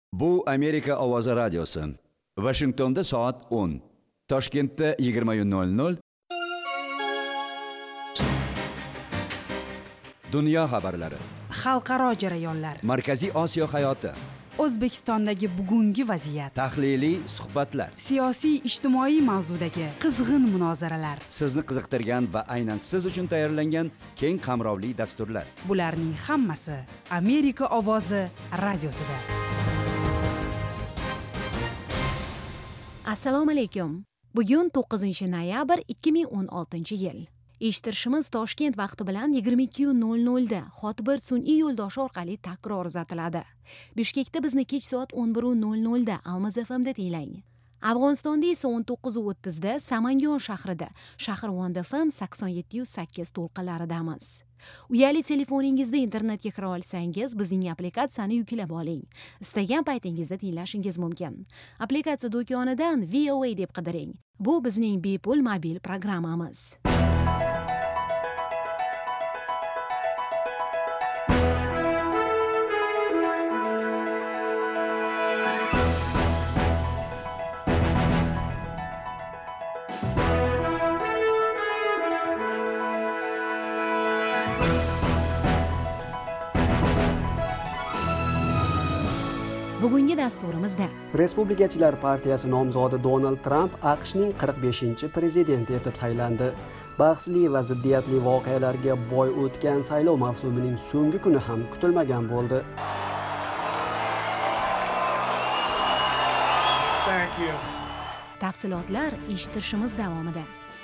Bu Amerika Ovozi radiosi. Washingtonda soat 10. Toshkentda 20:00. Dunyo xabarlari. Xalqaro jarayonlar. Markaziy Osiyo hayoti. O'zbekistondagi bugungi vaziyat. Tahliliy suhbatlar. Siyosiy ijtimoiy mavzudagi qizg'in munozaralar. Sizni qiziqtirgan va aynan siz uchun tayyorlangan keng qamrovli dasturlar. Bularning hammasi Amerika Ovozi radiosida. Assalomu alaykum. Bugun 9-noyabr 2016-yil. Eshittirishimiz Toshkent vaqti bilan 22:00 da Xotbir sun'iy yo'ldoshi orqali takror uzatiladi. Bishkekda bizni kech soat 11:00 da Almaz FM'da tinglang. Afg'onistonda esa 19:30 da Samangon shahrida Shahrvand FM 87.8 to'lqinlaridamiz. Uyali telefoningizda internetga kira olsangiz, bizning applikatsiyani yuklab oling. Istagan paytingizda tinglashingiz mumkin. Applikatsiya do'konidan VOA deb qidiring. Bu bizning bepul mobil programmamiz. Bugungi dasturimizda Respublikachilar partiyasi nomzodi Donald Trump AQShning 45-prezidenti etib saylandi. Bahsli va ziddiyatli voqealarga boy o'tgan saylov mavsumining so'nggi kuni ham kutilmagan bo'ldi. Tafsilotlar eshittirishimiz davomida.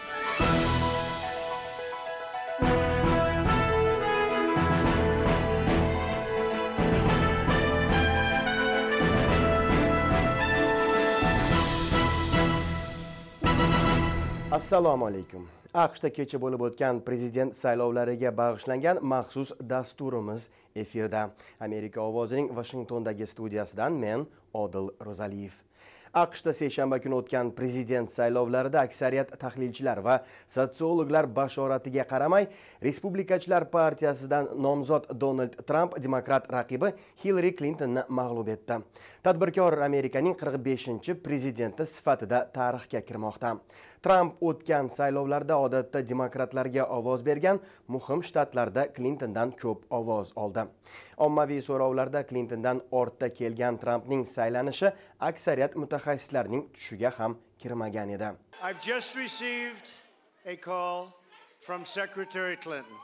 Assalomu alaykum. AQShda kecha bo'lib o'tgan prezident saylovlariga bag'ishlangan maxsus dasturimiz efirda. Amerika ovozining Washingtondagi studiyasidan men Odil Ro'zaliyev. AQShda seshanba kuni o'tgan prezident saylovlarida aksariyat tahlilchilar va sotsiologlar bashoratiga qaramay, Respublikachilar partiyasidan nomzod Donald Trump demokrat raqibi Hillary Clintonni mag'lub etdi. Tadbirkor Amerikaning 45-prezidenti sifatida tarixga kirmoqda. Trump o'tgan saylovlarda odatda demokratlarga ovoz bergan muhim shtatlarda Clintondan ko'p ovoz oldi. Ommaviy so'rovlarda Clintondan ortda kelgan Trumpning saylanishi aksariyat mutaxassislarning tushiga ham kirmagan edi. I've just received a call from Secretary Clinton.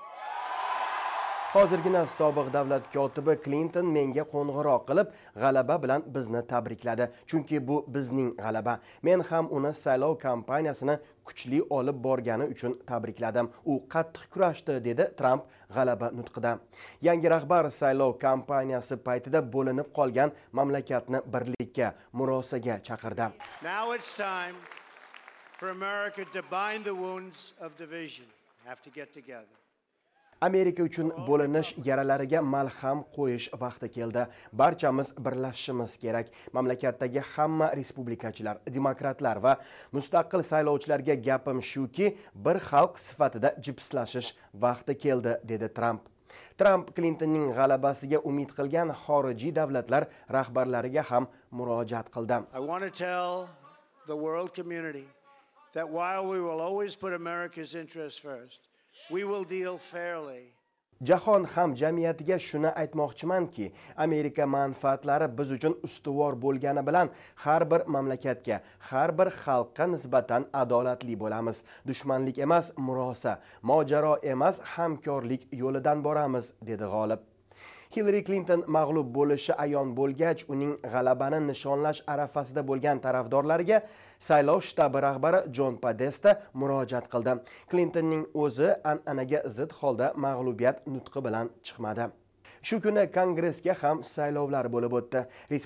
Hozirgina sobiq davlat kotibi Clinton menga qo'ng'iroq qilib, g'alaba bilan bizni tabrikladi. Chunki bu bizning g'alaba. Men ham uni saylov kampaniyasini kuchli olib borgani uchun tabrikladim. U qattiq kurashdi, dedi Trump g'alaba nutqida. Yangi rahbar saylov kampaniyasi paytida bo'linib qolgan mamlakatni birlikka, murosaga chaqirdi. Now it's time for America to bind the wounds of division. Have to get together. Amerika uchun bo'linish yaralariga malham qo'yish vaqti keldi. Barchamiz birlashishimiz kerak. Mamlakatdagi hamma respublikachilar, demokratlar va mustaqil saylovchilarga gapim shuki, bir xalq sifatida jipslashish vaqti keldi, dedi Trump. Trump Clintonning g'alabasiga umid qilgan xorijiy davlatlar rahbarlariga ham murojaat qildi. I want to tell the world community that while we will always put America's interests first, we will deal fairly. Jahon hamjamiyatiga shuni aytmoqchimanki, Amerika manfaatlari biz uchun ustuvor bo'lgani bilan har bir mamlakatga, har bir xalqqa nisbatan adolatli bo'lamiz. Dushmanlik emas, murosa, mojaro emas, hamkorlik yo'lidan boramiz, dedi g'olib. Hillary Clinton mag'lub bo'lishi ayon bo'lgach, uning g'alabani nishonlash arafasida bo'lgan tarafdorlariga saylov shtabi rahbari John Podesta murojaat qildi. Clintonning o'zi an'anaga zid holda mag'lubiyat nutqi bilan chiqmadi. Shu kuni Kongressga ham saylovlar bo'lib o'tdi.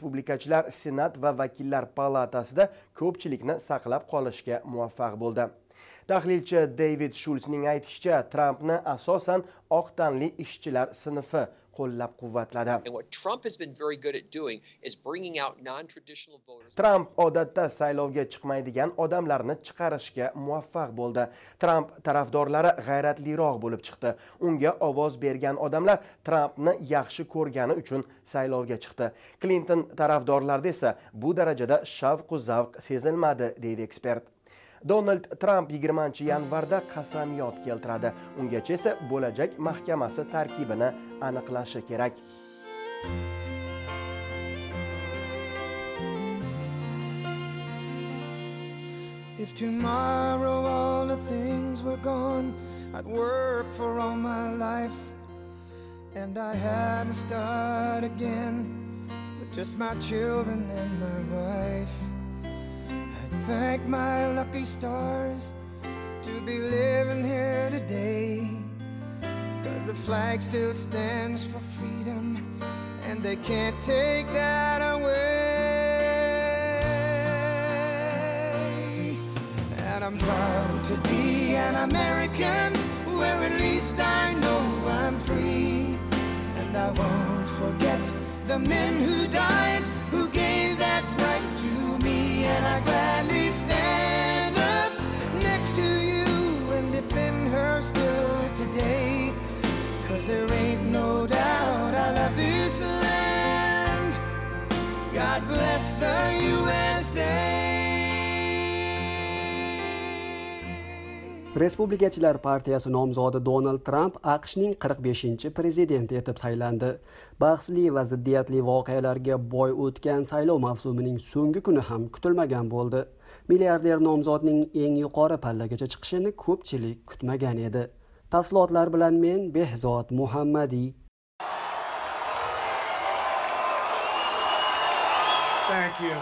Respublikachilar Senat va Vakillar palatasida ko'pchilikni saqlab qolishga muvaffaq bo'ldi. Tahlilchi David Shultzning aytishicha, Trampni asosan oq tanli ishchilar sinfi qo'llab-quvvatladi. Tramp odatda saylovga chiqmaydigan odamlarni chiqarishga muvaffaq bo'ldi. Tramp tarafdorlari g'ayratliroq bo'lib chiqdi. Unga ovoz bergan odamlar Trampni yaxshi ko'rgani uchun saylovga chiqdi. Clinton tarafdorlarida esa bu darajada shavq-u zavq sezilmadi, deydi ekspert. Donald Trump 20-yanvarda qasamyod keltiradi. Ungacha esa bo'lajak mahkamasi tarkibini aniqlashi kerak. If tomorrow all the things were gone, I'd work for all my life, and I had to start again with just my children and my wife. Thank my lucky stars to be living here today, 'cause the flag still stands for freedom and they can't take that away. And I'm proud to be an American, where at least I know I'm free. And I won't forget the men who died, who gave that right to me. And I gladly stand up next to you and defend her still today, 'cause there ain't no doubt I love this land. God bless the USA. Respublikachilar partiyasi nomzodi Donald Trump AQShning 45-prezidenti etib saylandi. Bahsli va ziddiyatli voqealarga boy o'tgan saylov mavsumining so'nggi kuni ham kutilmagan bo'ldi. Milliarder nomzodning eng yuqori pallagacha chiqishini ko'pchilik kutmagan edi. Tafsilotlar bilan men Behzod Muhammadiy. Thank you.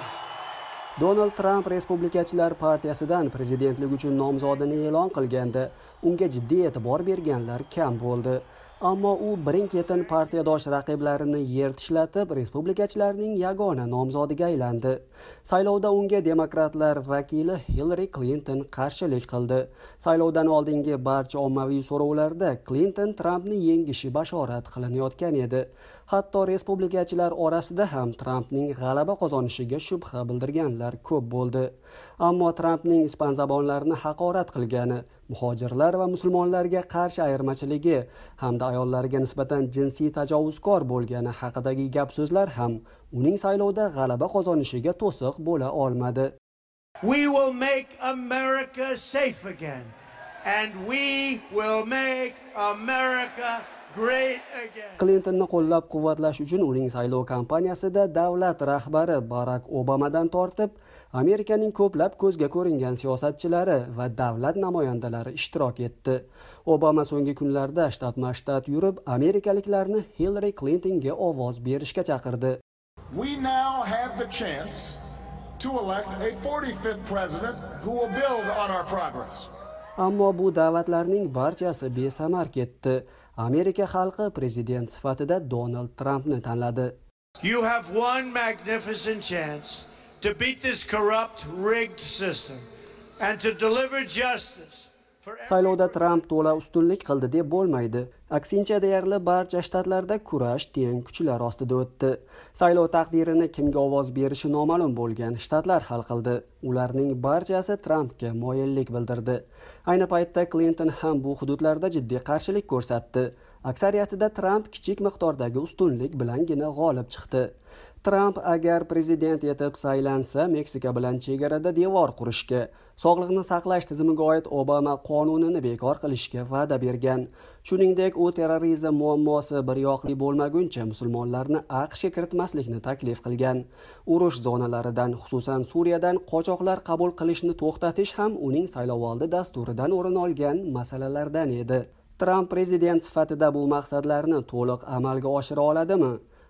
Donald Trump Respublikachilar partiyasidan prezidentlik uchun nomzodini e'lon qilganda unga jiddiy e'tibor berganlar kam bo'ldi. Ammo u birin-ketin partiyadosh raqiblarini yer tishlatib, respublikachilarning yagona nomzodiga aylandi. Saylovda unga demokratlar vakili Hillary Clinton qarshilik qildi. Saylovdan oldingi barcha ommaviy so'rovlarda Clinton Trumpni yengishi bashorat qilinayotgan edi. Hatto respublikachilar orasida ham Trumpning g'alaba qozonishiga shubha bildirganlar ko'p bo'ldi. Ammo Trumpning ispanzabonlarni haqorat qilgani, muhojirlar va musulmonlarga qarshi ayirmachiligi hamda ayollarga nisbatan jinsiy tajovuzkor bo'lgani haqidagi gap-so'zlar ham uning saylovda g'alaba qozonishiga to'siq bo'la olmadi. We will make America safe again, and we will make America great again. Clintonni qo'llab-quvvatlash uchun uning saylov kampaniyasida davlat rahbari Barack Obamadan tortib, Amerikaning ko'plab ko'zga ko'ringan siyosatchilari va davlat namoyandalari ishtirok etdi. Obama so'nggi kunlarda shtatma-shtat yurib, amerikaliklarni Hillary Clintonga ovoz berishga chaqirdi. We now have the chance to elect a 45th president who will build on our progress. Ammo bu da'vatlarning barchasi besamar ketdi. Amerika xalqi prezident sifatida Donald Trumpni tanladi. You have one magnificent chance to beat this corrupt, rigged system and to deliver justice. Saylovda Trump to'la ustunlik qildi deb bo'lmaydi. Aksincha deyarli barcha shtatlarda kurash teng kuchlar ostida o'tdi. Saylov taqdirini kimga ovoz berishi noma'lum bo'lgan shtatlar hal qildi. Ularning barchasi Trumpga moyillik bildirdi. Ayni paytda Clinton ham bu hududlarda jiddiy qarshilik ko'rsatdi. Aksariyatida Trump kichik miqdordagi ustunlik bilangina g'olib chiqdi. Trump agar prezident etib saylansa, Meksika bilan chegarada devor qurishga, sog'liqni saqlash tizimiga oid Obama qonunini bekor qilishga va'da bergan. Shuningdek, u terrorizm muammosi bir yoqli bo'lmaguncha musulmonlarni AQShga kiritmaslikni taklif qilgan. Urush zonalaridan, xususan Suriyadan qochoqlar qabul qilishni to'xtatish ham uning saylovoldi dasturidan o'rin olgan masalalardan edi. Trump prezident sifatida bu maqsadlarni to'liq amalga oshira oladimi?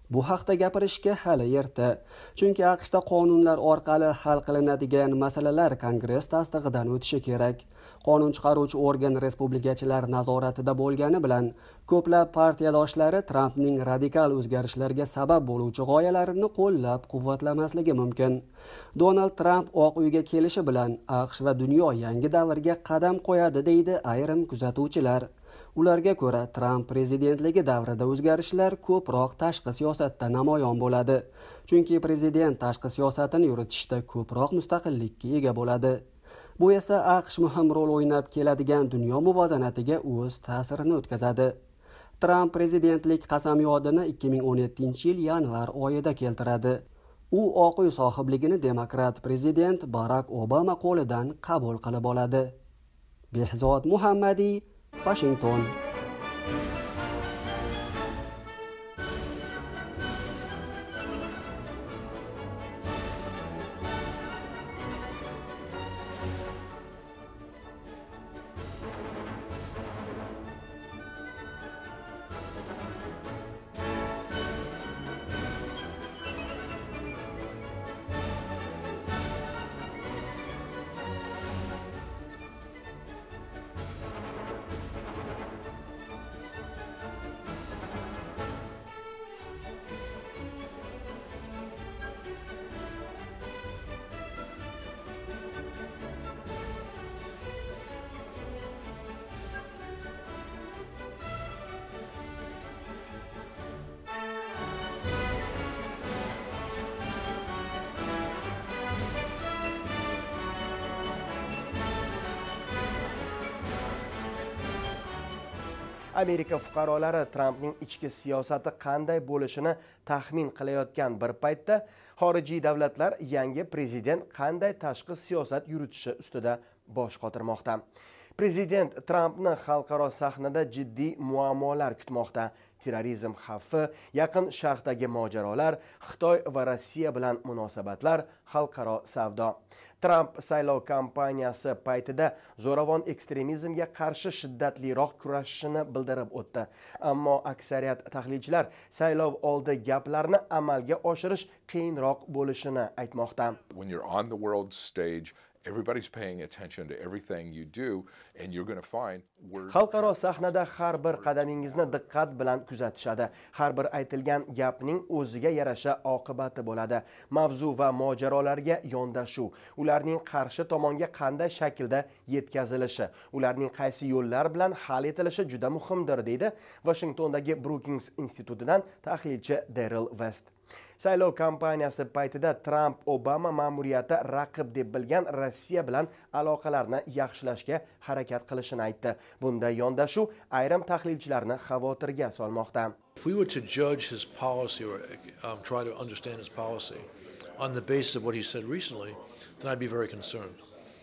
Bu haqda gapirishga hali erta, chunki AQShda qonunlar orqali hal qilinadigan masalalar Kongress tasdig'idan o'tishi kerak. Qonun chiqaruvchi organ respublikachilar nazoratida bo'lgani bilan ko'plab partiyadoshlari Trampning radikal o'zgarishlarga sabab bo'luvchi g'oyalarini qo'llab-quvvatlamasligi mumkin. Donald Tramp Oq uyga kelishi bilan AQSh va dunyo yangi davrga qadam qo'yadi deydi ayrim kuzatuvchilar. Ularga ko'ra, Tramp prezidentligi davrida o'zgarishlar ko'proq tashqi siyosatda namoyon bo'ladi. Chunki prezident tashqi siyosatini yuritishda ko'proq mustaqillikka ega bo'ladi. Bu esa AQSh muhim rol o'ynab keladigan dunyo muvozanatiga o'z ta'sirini o'tkazadi. Tramp prezidentlik qasamyodini 2017-yil yanvar oyida keltiradi. U Oq uy sohibligini demokrat prezident Barak Obama qo'lidan qabul qilib oladi. Behzod Muhammadiy, Washington. Amerika fuqarolari Trampning ichki siyosati qanday bo'lishini taxmin qilayotgan bir paytda xorijiy davlatlar yangi prezident qanday tashqi siyosat yuritishi ustida bosh qotirmoqda. Prezident Trampni xalqaro sahnada jiddiy muammolar kutmoqda. Terrorizm xavfi, yaqin sharqdagi mojarolar, Xitoy va Rossiya bilan munosabatlar, xalqaro savdo. Tramp saylov kampaniyasi paytida zo'ravon ekstremizmga qarshi shiddatliroq kurashishini bildirib o'tdi. Ammo aksariyat tahlilchilar saylov oldi gaplarni amalga oshirish qiyinroq bo'lishini aytmoqda. When you're on the world stage, everybody's paying attention to everything you do, and you're going to find xalqaro sahnada har bir qadamingizni diqqat bilan kuzatishadi. Har bir aytilgan gapning o'ziga yarasha oqibati bo'ladi. Mavzu va mojarolarga yondashuv, ularning qarshi tomonga qanday shaklda yetkazilishi, ularning qaysi yo'llar bilan hal etilishi juda muhimdir, deydi Washingtondagi Brookings institutidan tahlilchi Daryl West. Saylov kampaniyasi paytida Tramp Obama ma'muriyati raqib deb bilgan Rossiya bilan aloqalarni yaxshilashga harakat qilishini aytdi. Bunday yondashuv ayrim tahlilchilarni xavotirga solmoqda. If we were to judge his policy or try to understand his policy on the basis of what he said recently, then I'd be very concerned.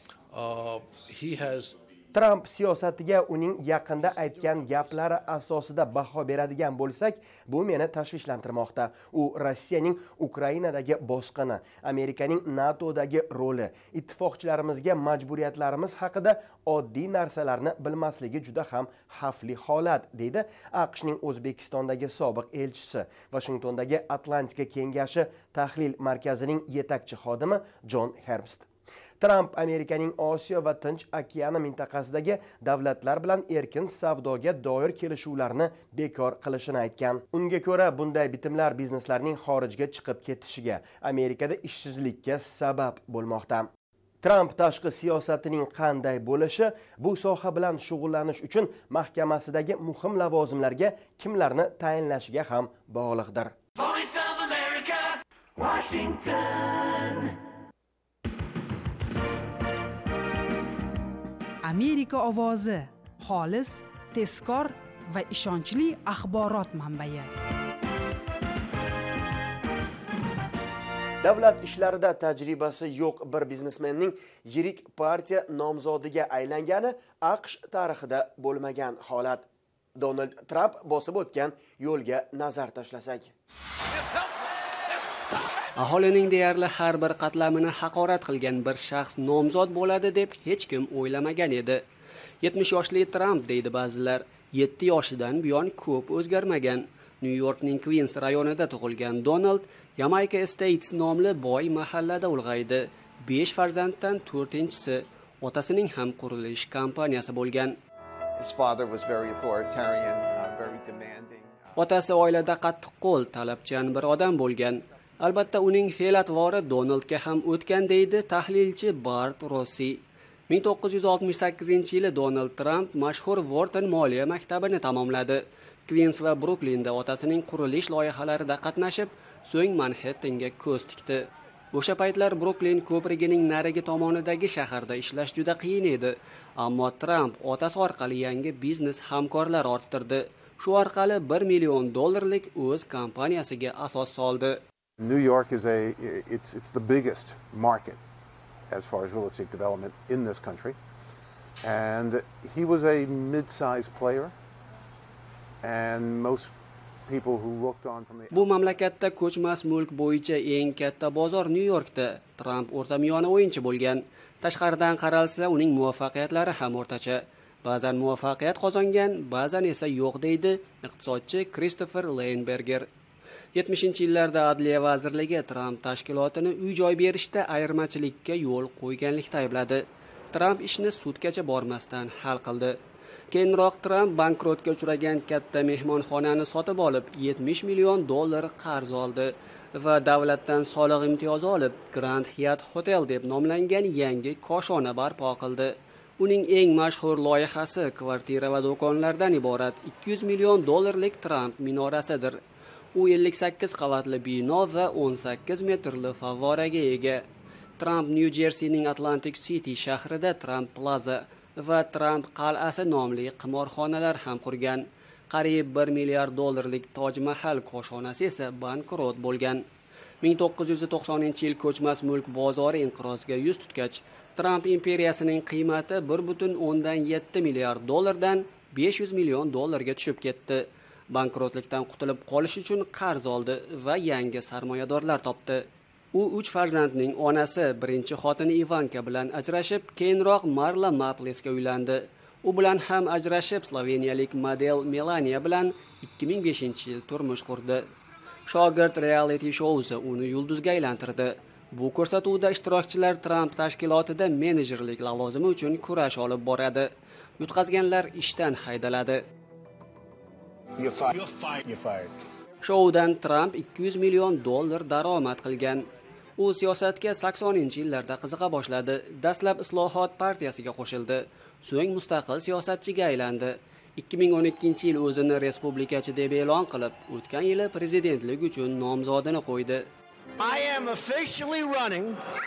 Tramp siyosatiga uning yaqinda aytgan gaplari asosida baho beradigan bo'lsak, bu meni tashvishlantirmoqda. U Rossiyaning Ukrainadagi bosqini, Amerikaning NATOdagi roli, ittifoqchilarimizga majburiyatlarimiz haqida oddiy narsalarni bilmasligi juda ham xavfli holat, deydi AQShning O'zbekistondagi sobiq elchisi, Washingtondagi Atlantika kengashi tahlil markazining yetakchi xodimi John Herbst. Tramp Amerikaning Osiyo va Tinch okeani mintaqasidagi davlatlar bilan erkin savdoga doir kelishuvlarni bekor qilishini aytgan. Unga ko'ra, bunday bitimlar bizneslarning xorijga chiqib ketishiga, Amerikada ishsizlikka sabab bo'lmoqda. Tramp tashqi siyosatining qanday bo'lishi bu soha bilan shug'ullanish uchun mahkamasidagi muhim lavozimlarga kimlarni tayinlashiga ham bog'liqdir. Voice of America, Washington. Amerika ovozi, xolis, tezkor va ishonchli axborot manbai. Davlat ishlarida tajribasi yo'q bir biznesmenning yirik partiya nomzodiga aylangani AQSh tarixida bo'lmagan holat. Donald Trump bosib o'tgan yo'lga nazar tashlasak. Aholining deyarli har bir qatlamini haqorat qilgan bir shaxs nomzod bo'ladi deb hech kim o'ylamagan edi. 70 yoshli Trump deydi ba'zilar, 7 yoshidan buyon ko'p o'zgarmagan. New Yorkning Queens rayonida tug'ilgan Donald Jamaica Estates nomli boy mahallada ulg'aydi. 5 farzanddan 4-inchisi, otasining ham qurilish kompaniyasi bo'lgan. His father was very authoritarian, very demanding. Otasi oilada qattiqqo'l, talabchan bir odam bo'lgan. Albatta uning fe'l-atvori Donaldga ham o'tgan deydi tahlilchi Bart Rossi. 1968-yili Donald Trump mashhur Wharton moliya maktabini tamomladi. Queens va Brooklynda otasining qurilish loyihalarida qatnashib, so'ng Manhattanga ko'z tikdi. O'sha paytlar Brooklyn ko'prigining narigi tomonidagi shaharda ishlash juda qiyin edi, ammo Trump otasi orqali yangi biznes hamkorlar orttirdi. Shu orqali $1 million o'z kompaniyasiga asos soldi. New York is it's the biggest market as far as real estate development in this country, and he was a mid-sized player, and most people who looked on from the Bu mamlakatda ko'chmas mulk bo'yicha eng katta bozor New Yorkda. Trump o'rtamiyona o'yinchi bo'lgan. Tashqaridan qaralsa, uning muvaffaqiyatlari ham o'rtacha. Ba'zan muvaffaqiyat qozongan, ba'zan esa yo'q deydi iqtisodchi Christopher Leinberger. 70-yillarda Adliya vazirligi Trump tashkilotini uy-joy berishda ayirmachilikka yo'l qo'yganlikda aybladi. Trump ishni sudgacha bormasdan hal qildi. Keyinroq Trump bankrotga uchragan katta mehmonxonani sotib olib, $70 million qarz oldi va davlatdan soliq imtiyozi olib, Grand Hyatt Hotel deb nomlangan yangi koshona barpo qildi. Uning eng mashhur loyihasi kvartira va do'konlardan iborat $200 million Trump minorasidir. U 58 qavatli bino va 18 metrli favvoraga ega. Trump New Jerseyning Atlantic City shahrida Trump Plaza va Trump qal'asi nomli qimorxonalar ham qurgan. Qariyb $1 milliard Toj Mahal koshonasi esa bankrot bo'lgan. 1990-yil ko'chmas mulk bozori inqirozga yuz tutgach, Trump imperiyasining qiymati $1.7 milliard dan $500 million ga tushib ketdi. Bankrotlikdan qutulib qolish uchun qarz oldi va yangi sarmoyadorlar topdi. U 3 farzandning onasi, birinchi xotini Ivanka bilan ajrashib, keyinroq Marla Maplesga uylandi. U bilan ham ajrashib, sloveniyalik model Melania bilan 2005-yil turmush qurdi. Shogird reality shousi uni yulduzga aylantirdi. Bu ko'rsatuvda ishtirokchilar Trump tashkilotida menejerlik lavozimi uchun kurash olib boradi. Yutqazganlar ishdan haydaladi. Shoudan Trump $200 million daromad qilgan. U siyosatga 80-yillarda qiziqa boshladi. Dastlab Islohot partiyasiga qo'shildi, so'ng mustaqil siyosatchiga aylandi. 2012-yil o'zini respublikachi deb e'lon qilib, o'tgan yili prezidentlik uchun nomzodini qo'ydi. I am officially running.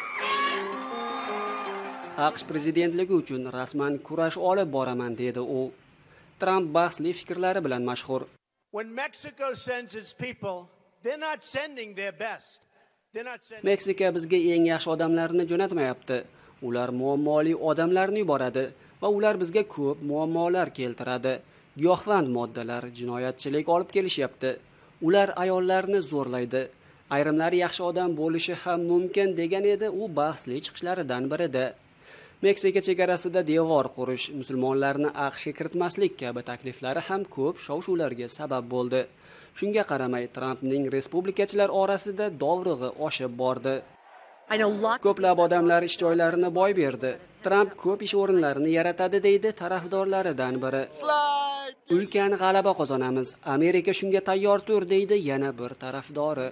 AQSh prezidentligi uchun rasman kurash olib boraman dedi u. Trump bahsli fikrlari bilan mashhur. When Mexico sends its people, they're not sending their best. Meksika bizga eng yaxshi odamlarni jo'natmayapti. Ular muammoli odamlarni yuboradi va ular bizga ko'p muammolar keltiradi. Giyohvand moddalar, jinoyatchilik olib kelishyapti. Ular ayollarni zo'rlaydi. Ayrimlari yaxshi odam bo'lishi ham mumkin degan edi u bahsli chiqishlaridan birida. Meksika chegarasida devor qurish, musulmonlarni AQShga kiritmaslik kabi takliflari ham ko'p shov-shuvlarga sabab bo'ldi. Shunga qaramay, Trumpning respublikachilar orasida dovrug'i oshib bordi. Ko'plab odamlar ish joylarini boy berdi. Trump ko'p ish o'rinlarini yaratadi deydi tarafdorlaridan biri. Ulkan g'alaba qozonamiz. Amerika shunga tayyor tur deydi yana bir tarafdori.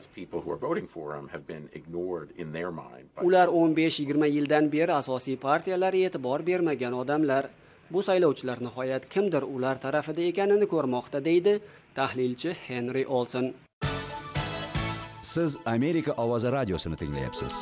Ular 15-20 yildan beri asosiy partiyalar e'tibor bermagan odamlar. Bu saylovchilar nihoyat kimdir ular tarafida ekanini ko'rmoqda deydi tahlilchi Henry Olson. Siz Amerika ovozi radiosini tinglayapsiz.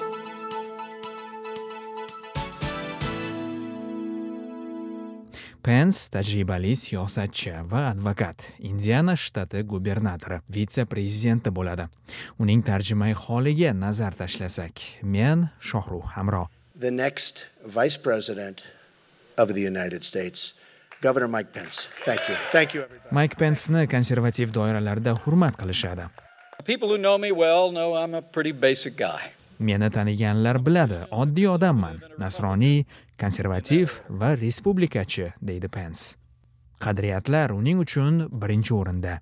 Pence tajribali siyosatchi va advokat, Indiana shtati gubernatori, vitse-prezidenti bo'ladi. Uning tarjimai holiga nazar tashlasak, men Shohruh Hamro. The next vice president of the United States, Governor Mike Pence. Thank you. Thank you everybody. Mike Pence'ni konservativ doiralarda hurmat qilishadi. People who know me well know I'm a pretty basic guy. Meni taniganlar biladi, oddiy odamman, nasroniy, konservativ va respublikachi, deydi Pence. Qadriyatlar uning uchun birinchi o'rinda.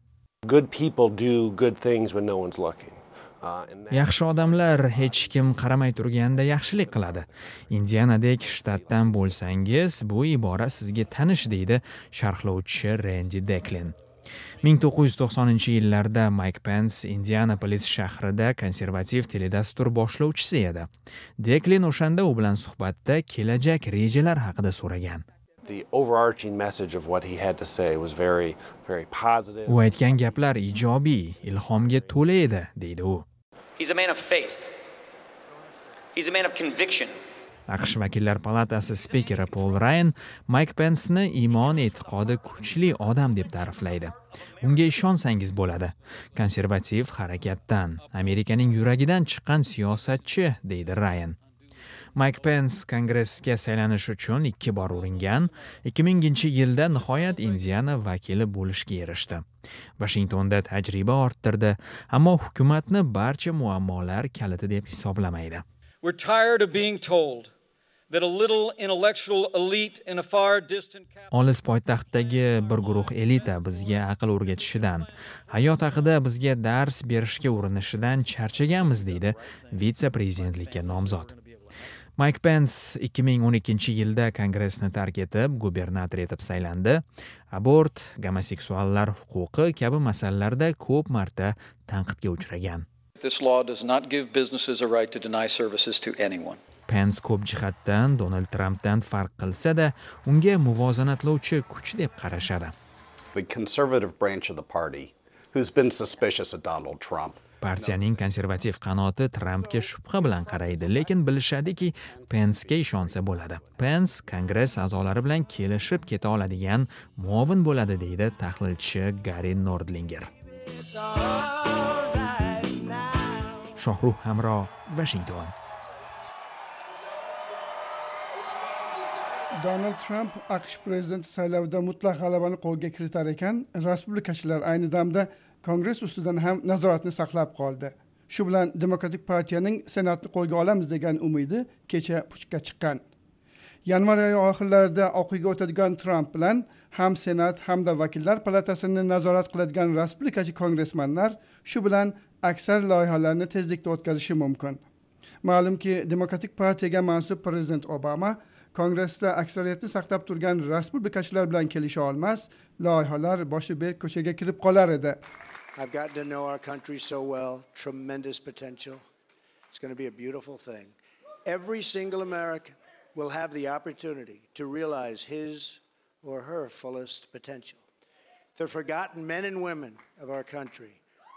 Good people do good things when no one's looking. Yaxshi odamlar hech kim qaramay turganda yaxshilik qiladi. Indianadek shtatdan bo'lsangiz, bu ibora sizga tanish deydi sharhlovchi Randy Declan. 1990-yillarda Mike Pence Indianapolis shahrida konservativ teledastur boshlovchisi edi. Declan o'shanda u bilan suhbatda kelajak rejalar haqida so'ragan. The overarching message of what he had to say was very positive. U aytgan gaplar ijobiy, ilhomga to'la edi, deydi u. He's a man of faith. He's a man of conviction. AQSh Vakillar palatasi spikeri Paul Ryan Mike Pence'ni iymon e'tiqodi kuchli odam deb ta'riflaydi. Unga ishonsangiz bo'ladi. Konservativ harakatdan, Amerikaning yuragidan chiqqan siyosatchi, deydi Ryan. Mike Pence Kongressga saylanish uchun 2 bor uringan, 2000-yilda nihoyat Indiana vakili bo'lishga erishdi. Washingtonda tajriba orttirdi, ammo hukumatni barcha muammolar kaliti deb hisoblamaydi. We're tired of being told that a little intellectual elite in a far distant Olis poytaxtdagi bir guruh elita bizga aql o'rgatishidan, hayot haqida bizga dars berishga urinishidan charchaganmiz, deydi vitse-prezidentlikka nomzod. Mike Pence 2012-yilda Kongressni tark etib, gubernator etib saylandi. Abort, gomoseksuallar huquqi kabi masalalarda ko'p marta tanqidga uchragan. This law does not give businesses a right to deny services to anyone. Pence ko'p jihatdan Donald Trumpdan farq qilsa-da, unga muvozanatlovchi kuch deb qarashadi. The conservative branch of the party, who's been suspicious of Donald Trump, Partiyaning konservativ qanoti Trumpga shubha bilan qaraydi, lekin bilishadiki, Pence'ga ishonsa bo'ladi. Pence Kongress a'zolari bilan kelishib keta oladigan muovin bo'ladi, deydi tahlilchi Gary Nordlinger. Shohruh Hamro, Washington. Donald Trump AQSh prezidenti saylovida mutlaq g'alabani qo'lga kiritar ekan, respublikachilar ayni damda Kongress ustidan ham nazoratni saqlab qoldi. Shu bilan Demokratik partiyaning Senatni qo'lga olamiz degan umidi kecha puchga chiqqan. Yanvar oyi oxirlarida o'qiga o'tadigan Trump bilan ham Senat hamda Vakillar palatasini nazorat qiladigan respublikachi kongressmanlar shu bilan aksar loyihalarni tezlikda o'tkazishi mumkin. Ma'lumki, Demokratik partiyaga mansub prezident Obama Kongressda aksariyatni saqlab turgan respublikachilar bilan kelisha olmas, loyihalar boshi berk ko'chaga kirib qolar edi. I've gotten to know our country so well, tremendous potential. It's going to be a beautiful thing. Every single American will have the opportunity to realize his or her fullest potential. The forgotten men and women of our country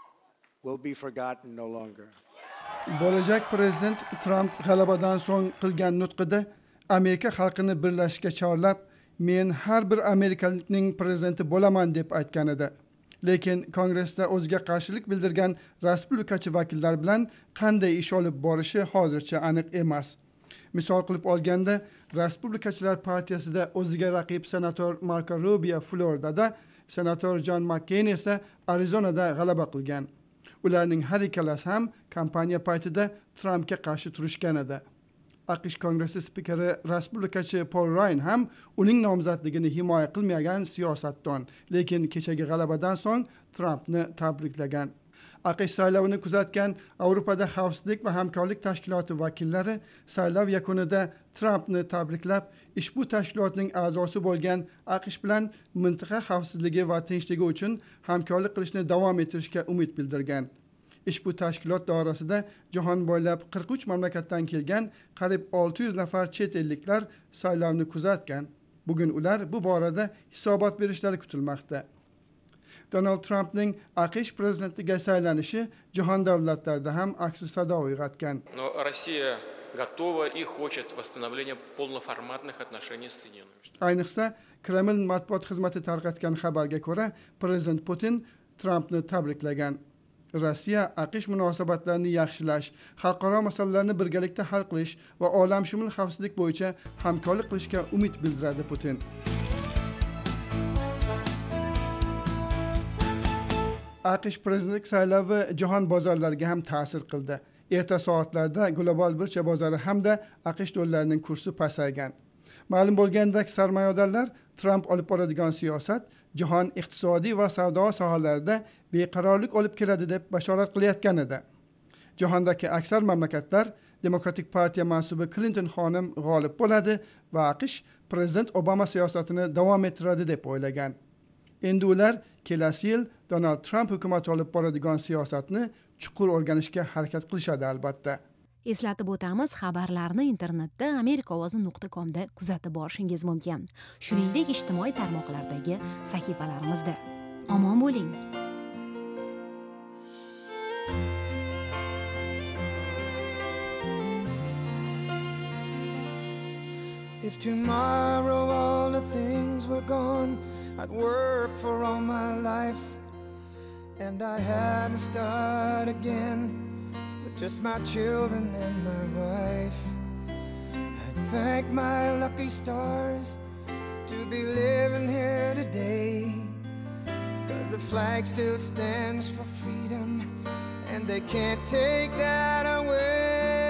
will be forgotten no longer. Bo'lajak prezident Trump g'alabadan so'ng qilgan nutqida Amerika xalqini birlashishga chorlab, men har bir amerikalikning prezidenti bo'laman deb aytgan edi. Lekin Kongressda o'ziga qarshilik bildirgan respublikachi vakillar bilan qanday ish olib borishi hozircha aniq emas. Misol qilib olganda, Respublikachilar partiyasida o'ziga raqib senator Marco Rubio Floridada, senator John McCain esa Arizonada g'alaba qilgan. Ularning har ikkalasi ham kampaniya paytida Trumpga qarshi turishgan edi. AQSh Kongressi spikeri respublikachi Paul Ryan ham uning nomzodligini himoya qilmagan siyosatdon, lekin kechagi g'alabadan so'ng Trumpni tabriklagan. AQSh saylovini kuzatgan Yevropada xavfsizlik va hamkorlik tashkiloti vakillari saylov yakunida Trumpni tabriklab, ushbu tashkilotning a'zosi bo'lgan AQSh bilan mintaqa xavfsizligi va tinchligi uchun hamkorlik qilishni davom ettirishga umid bildirgan. Ushbu tashkilot doirasida jahon bo'ylab 43 mamlakatdan kelgan qariyb 600 nafar chet elliklar saylovni kuzatgan. Bugun ular bu borada hisobot berishlari kutilmoqda. Donald Trumpning AQSh prezidentligiga saylanishi jahon davlatlarida ham aksi sado uyg'otgan. Но Россия готова и хочет восстановления полноформатных отношений с Соединенными Штатами. Ayniqsa, Kreml matbuot xizmati tarqatgan xabarga ko'ra, prezident Putin Trumpni tabriklagan. Rossiya AQSh munosabatlarini yaxshilash, xalqaro masalalarni birgalikda hal qilish va olamshumul xavfsizlik bo'yicha hamkorlik qilishga umid bildiradi Putin. AQSh prezidentlik saylovi jahon bozorlariga ham ta'sir qildi. Erta soatlarda global birja bozori hamda AQSh dollarining kursi pasaygan. Ma'lum bo'lgandek, sarmoyadorlar Trump olib boradigan siyosat jahon iqtisodiy va savdo sohalarida beqarorlik olib keladi deb bashorat qilayotgan edi. Jahondagi aksar mamlakatlar Demokratik partiya mansubi Clinton xonim g'olib bo'ladi va AQSh prezident Obama siyosatini davom ettiradi deb o'ylagan. Endi ular kelasi yil Donald Trump hukumati olib boradigan siyosatni chuqur o'rganishga harakat qilishadi albatta. Eslatib o'tamiz, xabarlarni internetda amerikaovozi.comda kuzatib borishingiz mumkin. Shuningdek, ijtimoiy tarmoqlardagi sahifalarimizda. Omon bo'ling. If tomorrow all the things were gone, I'd work for all my life, and I had to start again with just my children and my wife. I'd thank my lucky stars to be living here today, 'cause the flag still stands for freedom, and they can't take that away.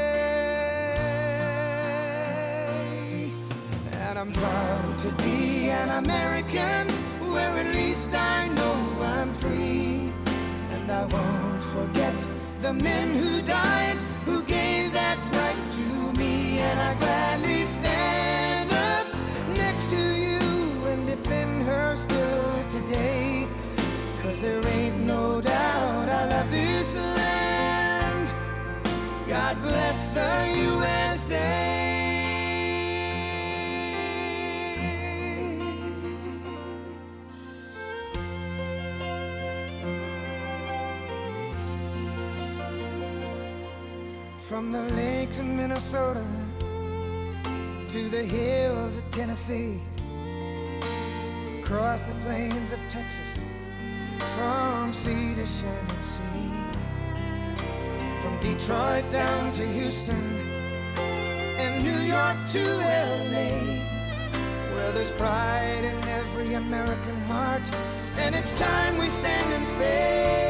And I'm proud to be an American, where at least I know I'm free. And I won't forget the men who died, who gave that right to me. And I gladly stand up next to you and defend her still today, 'cause there ain't no doubt I love this land. God bless the USA. From the lakes of Minnesota to the hills of Tennessee, across the plains of Texas, from sea to shining sea, from Detroit down to Houston and New York to LA, where there's pride in every American heart, and it's time we stand and say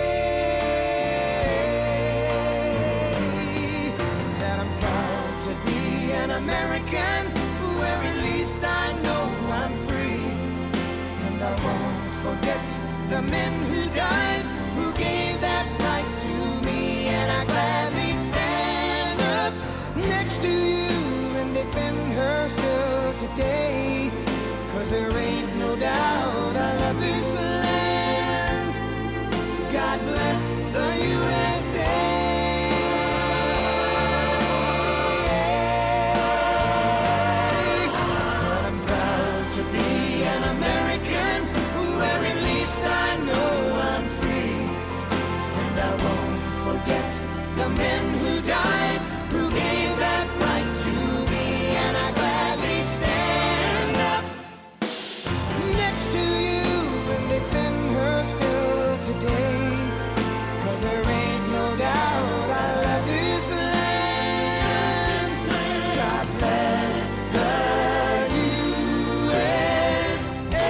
an American, where at least I know I'm free. And I won't forget the men who died, who gave that right to me. And I gladly stand up next to you and defend her still today, 'cause there ain't no doubt I love this land. God bless the USA. The men who died, who gave that right to me. And I gladly stand up next to you and defend her still today, 'cause there ain't no doubt I love this land. God bless the USA.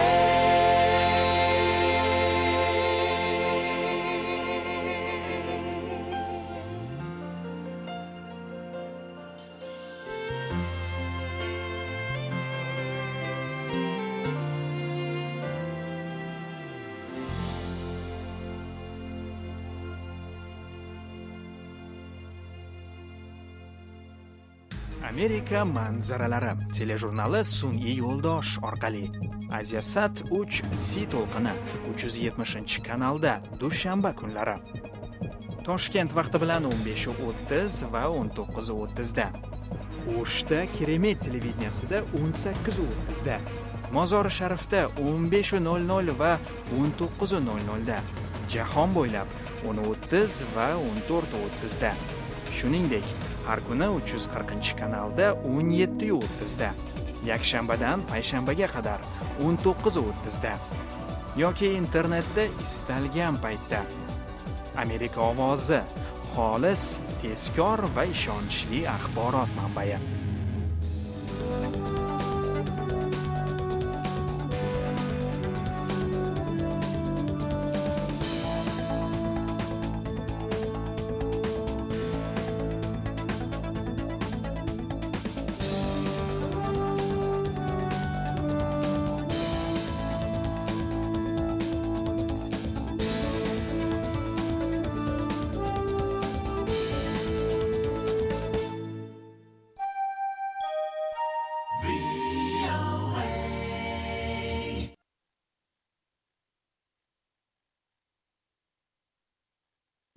Amerika manzaralari telejurnali sun'iy yo'ldosh orqali Asiasat 3C to'lqini 370-kanalda dushanba kunlari. Toshkent vaqti bilan 15:30 va 19:30 da. O'shda Keremet televideniyasida 18:30 da. Mozori Sharifda 15:00 va 19:00 da. Jahon bo'ylab 10:30 va 14:30 da. Shuningdek, har kuni 340-kanalda 17:30 da. Yakshanbadan payshanbaga qadar 19:30 da. Yoki internetda istalgan paytda. Amerika ovozi, xolis, tezkor va ishonchli axborot manbai.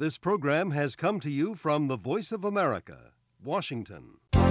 This program has come to you from the Voice of America, Washington.